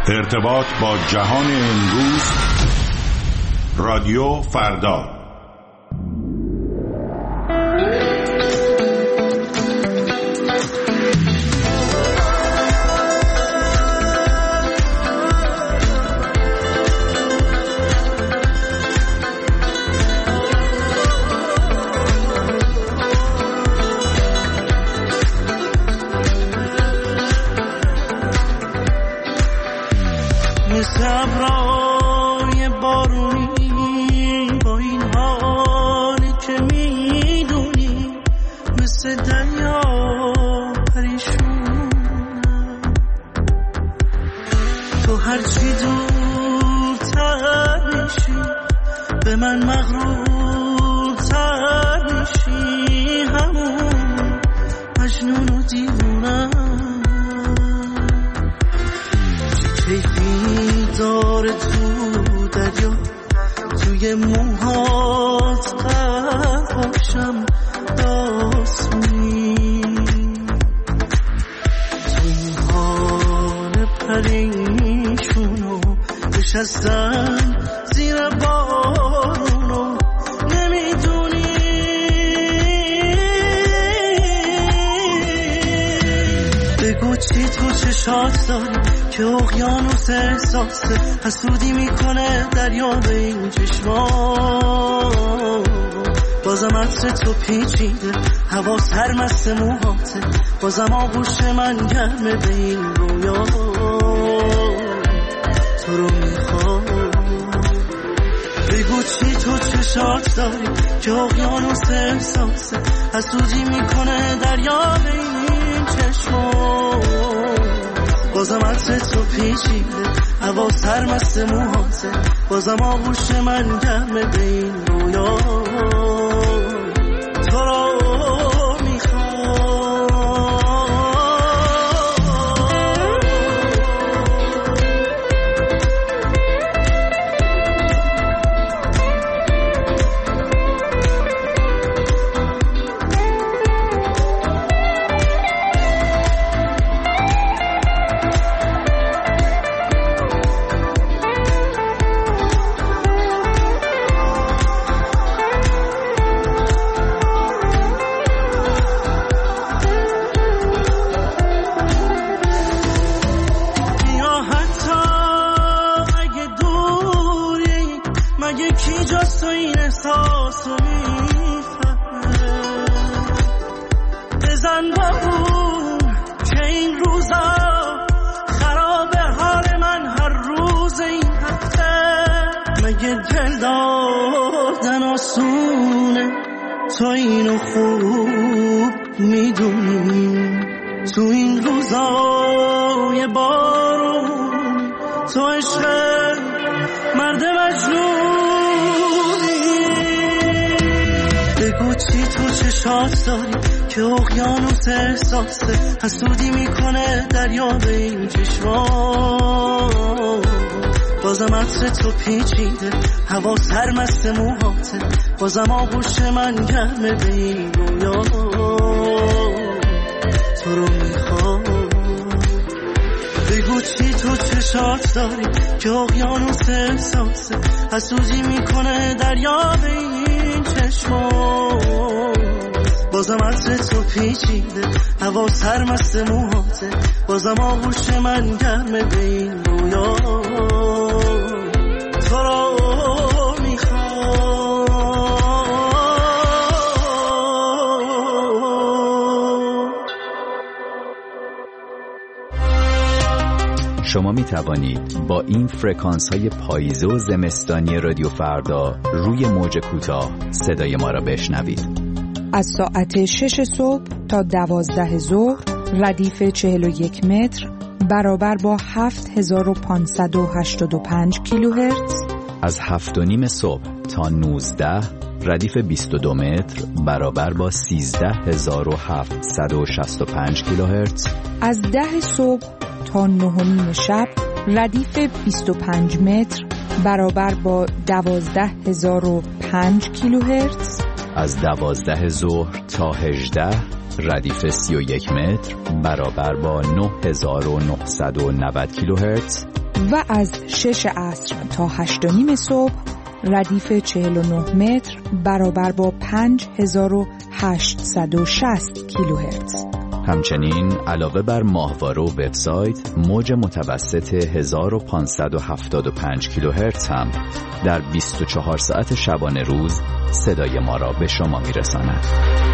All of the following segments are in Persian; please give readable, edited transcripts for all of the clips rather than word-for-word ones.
ارتباط با جهان امروز. رادیو فردا. صبرای بارونی با این حالی که میدونی، مثل دریا پریشونم. تو هرچی دورتر میشی به من مغرورتر میشی، همون مجنون و دیوونم. کیفی داره تو دریا، توی موهات قرقاشم داسونی، تو موهان پریشونو نشستم زیر بارونو، نمیدونی بگو چی تو چشات داری که اقیانوس احساسه، حسودی میکنه دریا به این چشما. بازم عطر تو پیچیده، هوا سرمست موهاته، بازم آغوش من گرمه به این رویا. تو رو میخوام بگو چی تو چشات داری که اقیانوس احساسه، حسودی میکنه دریا به این چشما. بازم عطر تو پیچیده، هوا سرمست موهاته، بازم آغوش من گرمه به این رویا. تو رو کی جز تو این احساس رو میفهمه، بزن بابون که این روزا خراب حال من هر روز این هفته. مگه دل دادن آسونه، تو اینو خوب میدونی، تو این روزای بارون تو عشق مرد مجنون. بگو چی تو چشات داری که اقیانوس احساسه، حسودی میکنه دریا به این چشما. بازم عطر تو پیچیده، هوا سرمست موهاته، بازم آغوش من گرمه به این رویا. تو رو میخوام بگو چی تو چشات داری که اقیانوس احساسه، حسودی میکنه دریا به این چشما. بازم عطر تو پیچیده، هوا سرمست موهاته، بازم آغوش من گرمه به این رویا. تو رو شما می توانید با این فرکانس های پاییزه و زمستانی رادیو فردا روی موج کوتاه صدای ما را بشنوید. از ساعت 6 صبح تا 12 ظهر ردیف 41 متر برابر با 7585 کیلوهرتز. از 7:30 صبح تا 19 ردیف 22 متر برابر با 13765 کیلوهرتز. از 10 صبح تا 9:30 شب ردیف 25 متر برابر با 12005 کیلوهرتز. از 12 ظهر تا 18 ردیف 31 متر برابر با 9990 کیلوهرتز. و از 6 عصر تا 8:30 صبح ردیف 49 متر برابر با 5860 کیلوهرتز. همچنین علاوه بر ماهواره و وبسایت، موج متوسط 1575 کیلوهرتز هم در 24 ساعت شبانه روز صدای ما را به شما میرساند.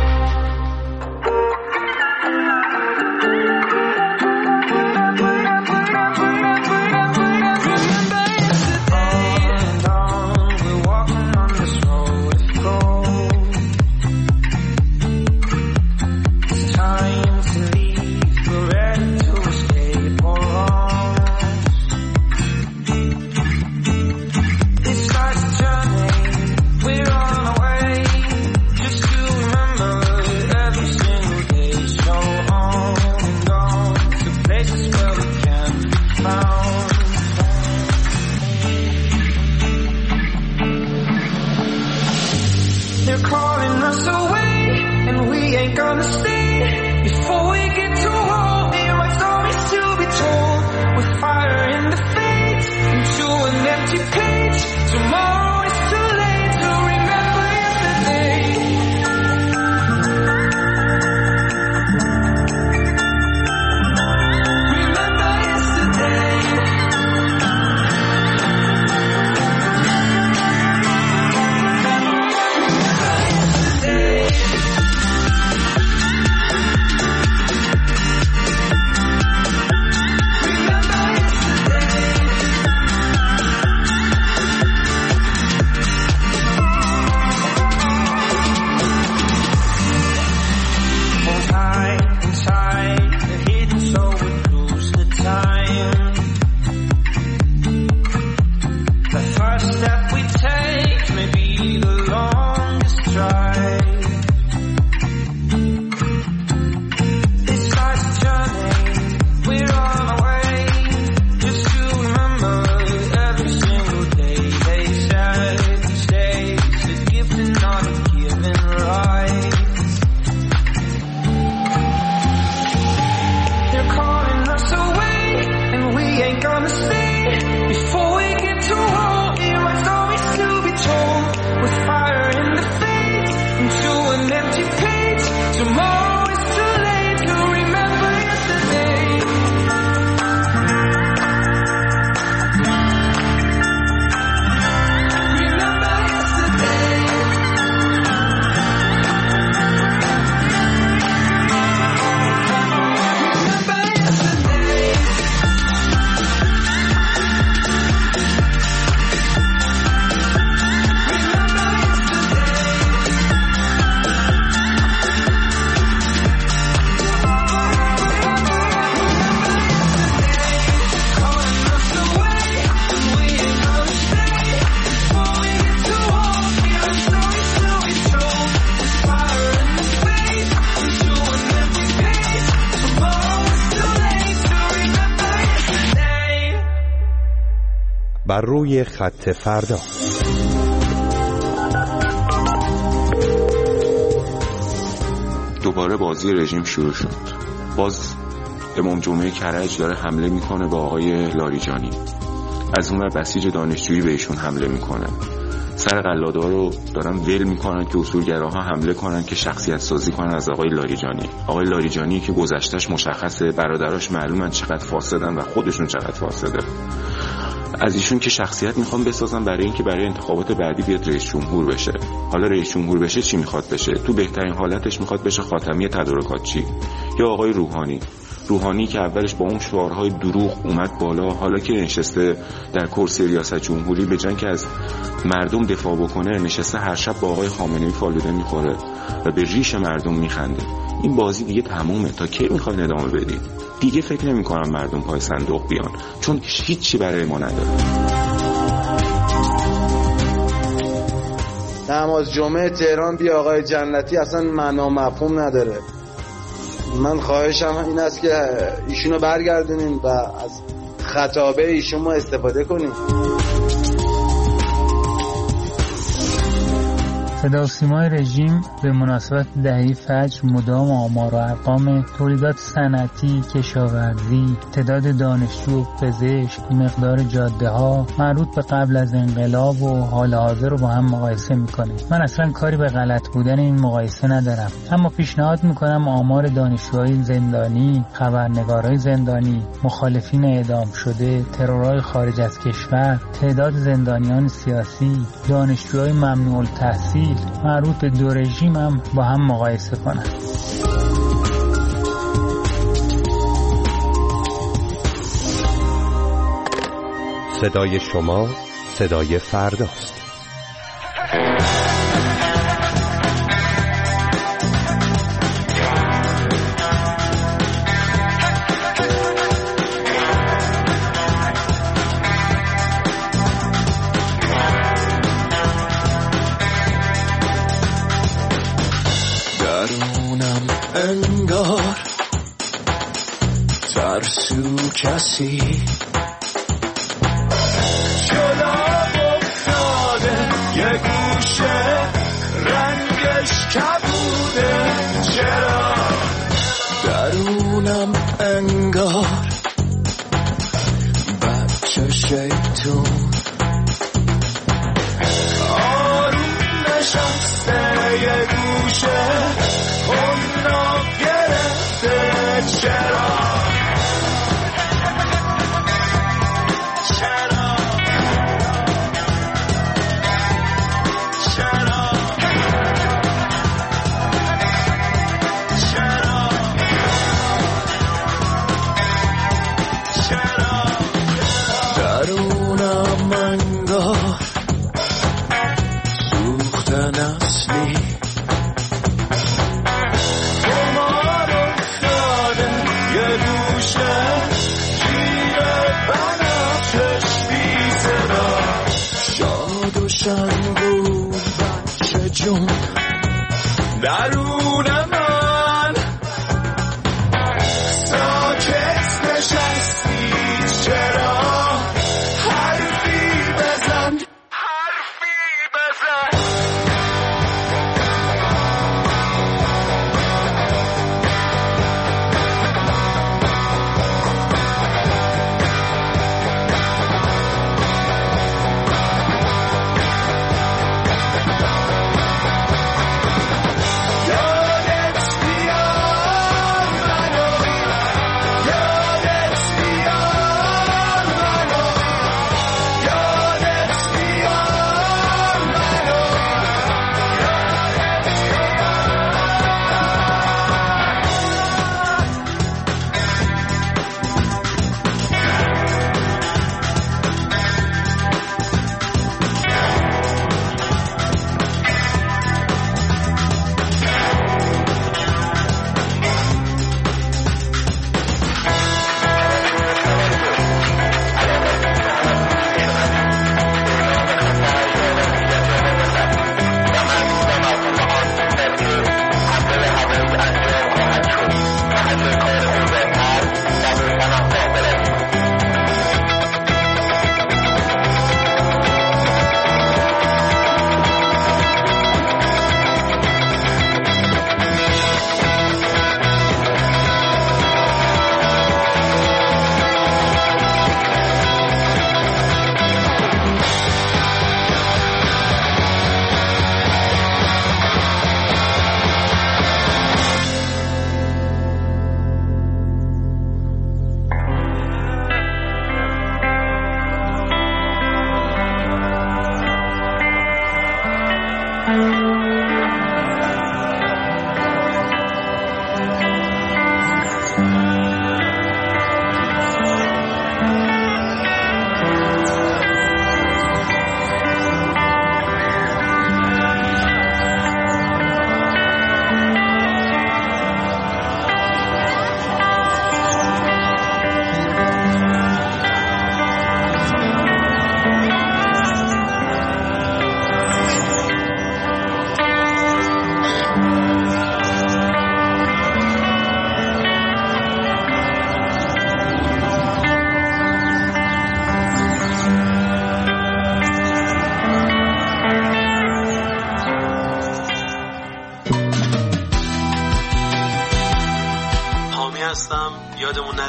بر روی خط فردا. دوباره بازی رژیم شروع شد. باز امام جمعه کرج داره حمله میکنه با آقای لاریجانی. از اون بسیج دانشجویی بهشون حمله میکنه. سر قلاده رو دارن ول میکنن که اصولگراها حمله کنن که شخصیت سازی کنن از آقای لاریجانی. آقای لاریجانی که گذشتهش مشخصه، برادراش معلومن چقدر فاسدن و خودشون چقدر فاسده. از ایشون که شخصیت میخوام بسازن برای اینکه برای انتخابات بعدی بیاد رئیس جمهور بشه. حالا رئیس جمهور بشه چی میخواد بشه؟ تو بهترین حالتش میخواد بشه خاتمی تدارکات چی؟ یا آقای روحانی که اولش با اون شعارهای دروغ اومد بالا، حالا که نشسته در کرسی ریاست جمهوری به جای که از مردم دفاع بکنه، نشسته هر شب با آقای خامنه‌ای فالوده میخوره و به ریش مردم میخنده. این بازی دیگه تمومه. تا کی میخواین ادامه بدید؟ دیگه فکر نمی‌کنم مردم پای صندوق بیان، چون هیچی برای ما نداره. نماز جمعه تهران بی آقای جنتی اصلا معنا مفهوم نداره. من خواهشم این است که ایشونو برگردونین و از خطابه ایشون ما استفاده کنیم. صدا و سیمای رژیم به مناسبت دهه فجر مدام آمار و ارقام تولیدات صنعتی، کشاورزی، تعداد دانشجو، پزشک، مقدار جاده‌ها مربوط به قبل از انقلاب و حال حاضر رو با هم مقایسه میکنه. من اصلا کاری به غلط بودن این مقایسه ندارم، اما پیشنهاد میکنم آمار دانشجوهای زندانی، خبرنگارای زندانی، مخالفین اعدام شده، ترورهای خارج از کشور، تعداد زندانیان سیاسی، دانشجوهای ممنوع التحصیل مربوط به دو رژیم هم با هم مقایسه کنن. صدای شما صدای فرداست. درونم انگار ترسو کسی یه گوشه رنگش کبوده، چرا درونم انگار بچه شیطون آروم نشسته، یه گوشه اونو گرفته، چرا شنگون بچه جون درون من ساکت نشستی، چرا حرفی بزن، حرفی بزن.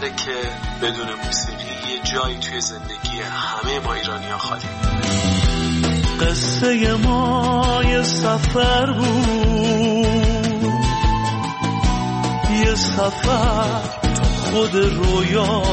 نظره که بدون موسیقی یه جایی توی زندگی همه ما ایرانی‌ها خالی. قصه ما یه سفر بود، یه سفر تو خود رویا.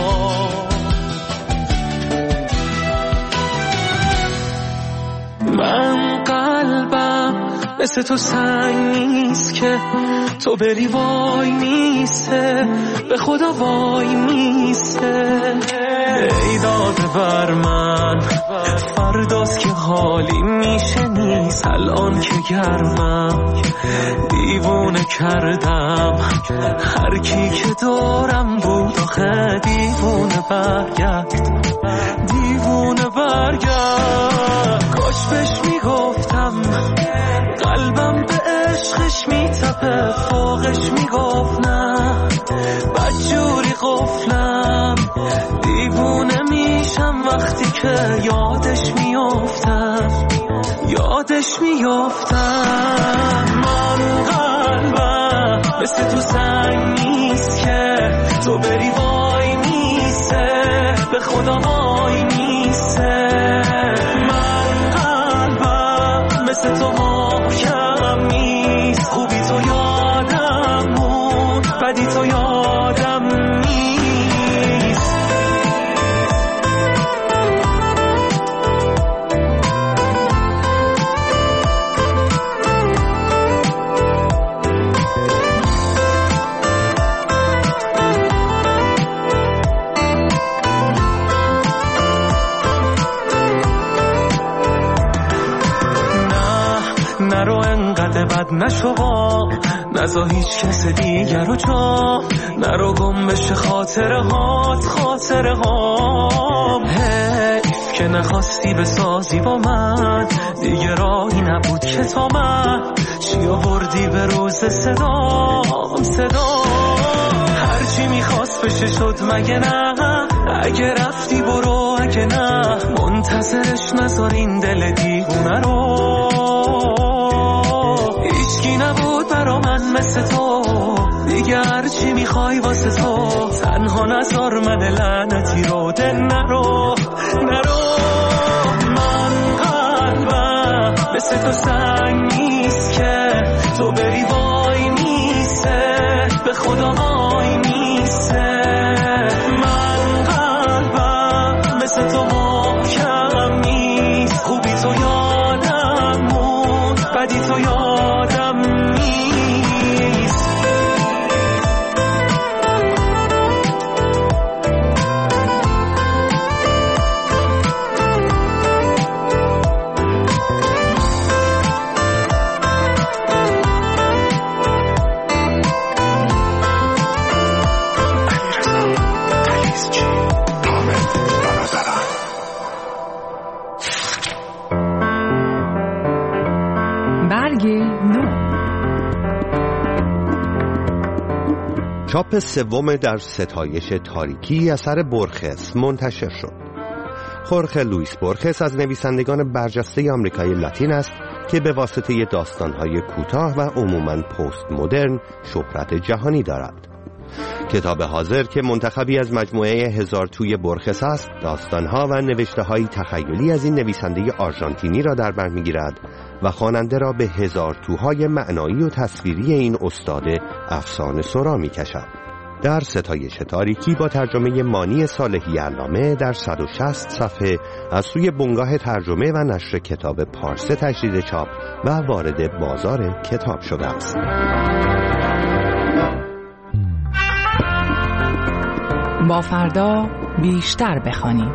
من قلبم مثل تو سنگ نیست که تو بری وای میسته، به خدا وای میسته. ای داده بر من فرداست که حالی میشه نیست، الان که گرمم دیوونه کردم هر کی که دارم بود. آخه دیوونه برگرد، دیوونه برگرد. کاش بهش میگفتم قلبم به عشقش میتپه، فوقش میگفت نه بدجوری قفلم. دیوونه میشم وقتی که یادش میافتم، یادش میافتم. من قلبم مثل تو سنگ نیست که تو بری وای میسته، به خدا وای میسته. من قلبم مثل تو محکم نیست، خوبی تو یادم مون، بدی تو یادم نیست. نرو انقدر بد نشو با، نزا هیچ کس دیگر رو جا، نرو گم بشه خاطره هات، خاطره هام. حیف که نخواستی بسازی با من، دیگه راهی نبود که تا من چی آوردی به روز صدام، صدا. هرچی میخواست بشه شد مگه نه، اگه رفتی برو، اگه نه منتظرش نذار این دل دیوونه رو. هیچکی نبود برا من مثل تو، دیگه هرچی میخوای واسه تو، تنها نذار من لعنتی رو. دل نرو نرو، من قلبم مثل تو سنگ نیست که تو بری وای میسته، به خدا وای میسته. من قلبم مثل تو محکم نیست، خوبی تو یادم مون، بدی تو یادم نیست. چاپ سوم در ستایش تاریکی اثر بورخس منتشر شد. خورخه لوئیس بورخس از نویسندگان برجسته آمریکای لاتین است که به واسطه داستان‌های کوتاه و عموماً پست مدرن شهرت جهانی دارد. کتاب حاضر که منتخبی از مجموعه 1000 توی بورخس است، داستان‌ها و نوشته‌های تخیلی از این نویسنده آرژانتینی را در بر می‌گیرد و خواننده را به 1000 توهای معنایی و تصویری این استاد افسانه سرا می‌کشد. در ستایش تاریکی با ترجمه مانی صالحی علامه در 160 صفحه از سوی بنگاه ترجمه و نشر کتاب پارسه تجدید چاپ و وارد بازار کتاب شده است. با فردا بیشتر بخوانیم.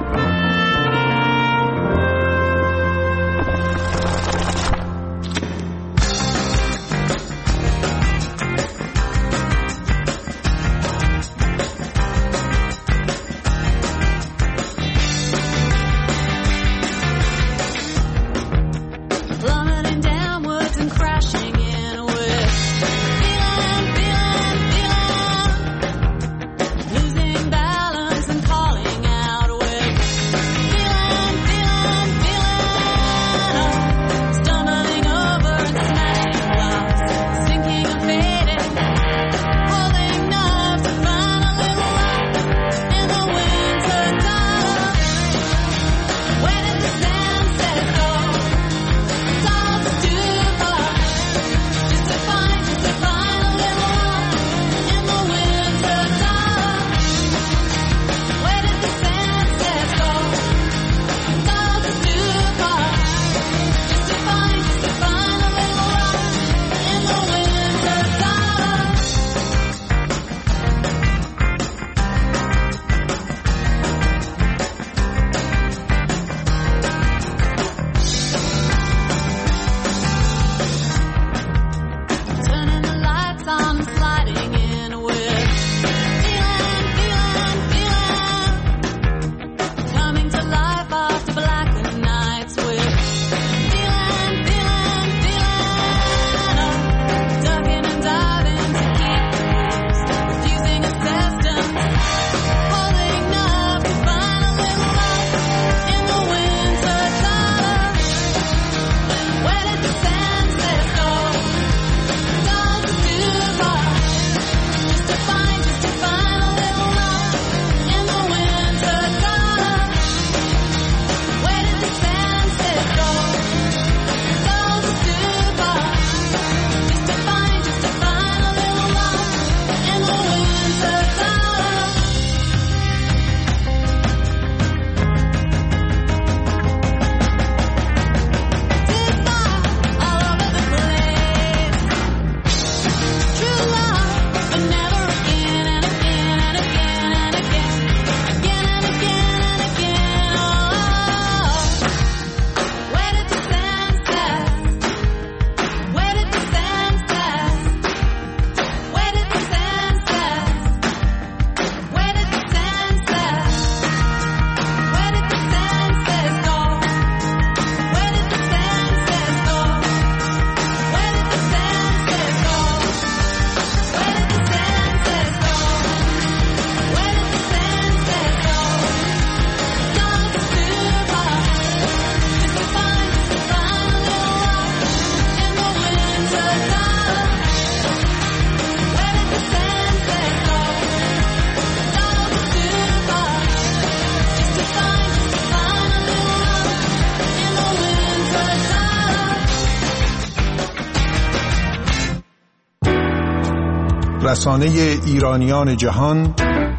رسانه ایرانیان جهان،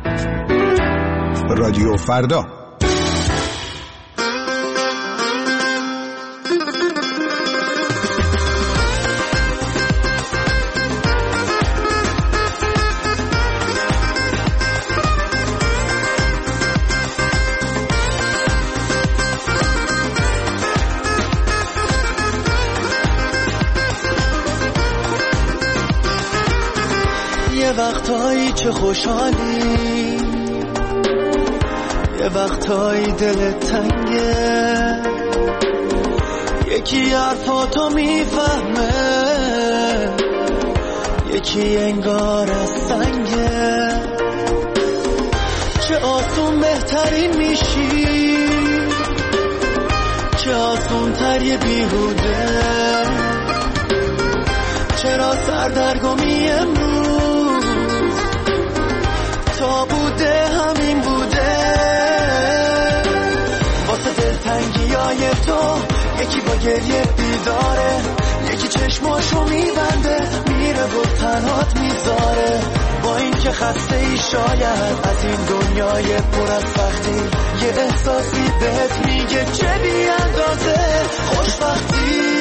رادیو فردا. یه وقتایی چه خوشحالی، یه وقتایی دلت تنگه، یکی حرفاتو میفهمه، یکی انگار از سنگه. چه آسون بهترین میشی، چه آسون تر یه بیهوده. چرا سردرگمی امروز تا بوده همین بوده. واسه دلتنگیای تو یکی با گریه بیداره، یکی چشماشو میبنده میره و تنهات میذاره. با این که خسته ای شاید از این دنیای پر از سختی، یه احساسی بهت میگه چه بی اندازه خوشبختی.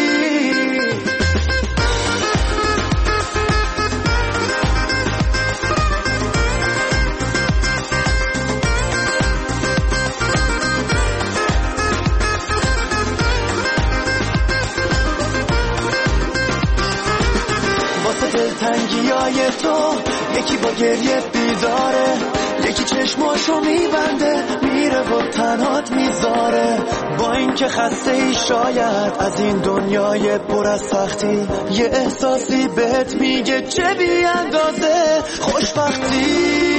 دلتنگیای تو یکی با گریه بیداره، یکی چشماشو میبنده میره و تنهات میذاره. با این که خسته ای شاید از این دنیای پر از سختی، یه احساسی بهت میگه چه بی اندازه خوشبختی.